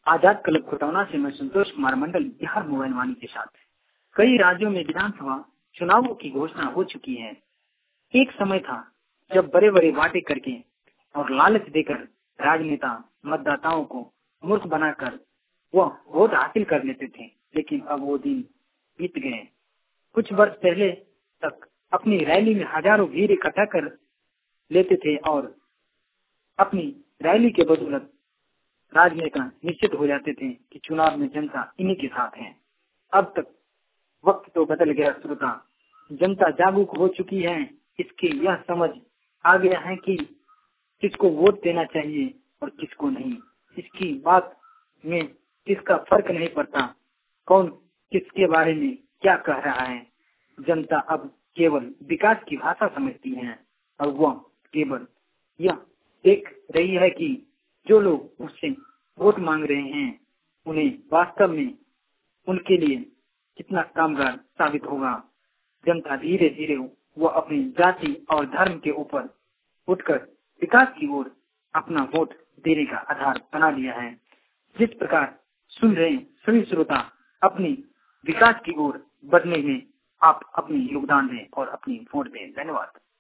आजाद club Khutauna से मैं Santosh Kumar Mandal Bihar mobile Vani के साथ। कई राज्यों में विधानसभा चुनावों की घोषणा हो चुकी है। एक समय था जब बड़े बड़े वादे करके और लालच देकर राजनेता मतदाताओं को मूर्ख बनाकर वह वोट हासिल कर लेते थे, लेकिन अब वो दिन बीत गए। कुछ वर्ष पहले तक अपनी रैली में हजारों भीड़ इकट्ठा कर लेते थे और अपनी रैली के बदौलत राजनेता निश्चित हो जाते थे कि चुनाव में जनता इन्हीं के साथ है। अब तक वक्त तो बदल गया श्रोता, जनता जागरूक हो चुकी है। इसकी यह समझ आ गया है कि किसको वोट देना चाहिए और किसको नहीं। इसकी बात में किसका फर्क नहीं पड़ता, कौन किसके बारे में क्या कह रहा है। जनता अब केवल विकास की भाषा समझती है और वह केवल यह देख रही है कि जो लोग उससे वोट मांग रहे हैं उन्हें वास्तव में उनके लिए कितना कामगार साबित होगा। जनता धीरे धीरे वह अपनी जाति और धर्म के ऊपर उठकर विकास की ओर अपना वोट देने का आधार बना लिया है। जिस प्रकार सुन रहे सभी श्रोता अपनी विकास की ओर बढ़ने में आप अपनी योगदान दें और अपनी वोट दें। धन्यवाद।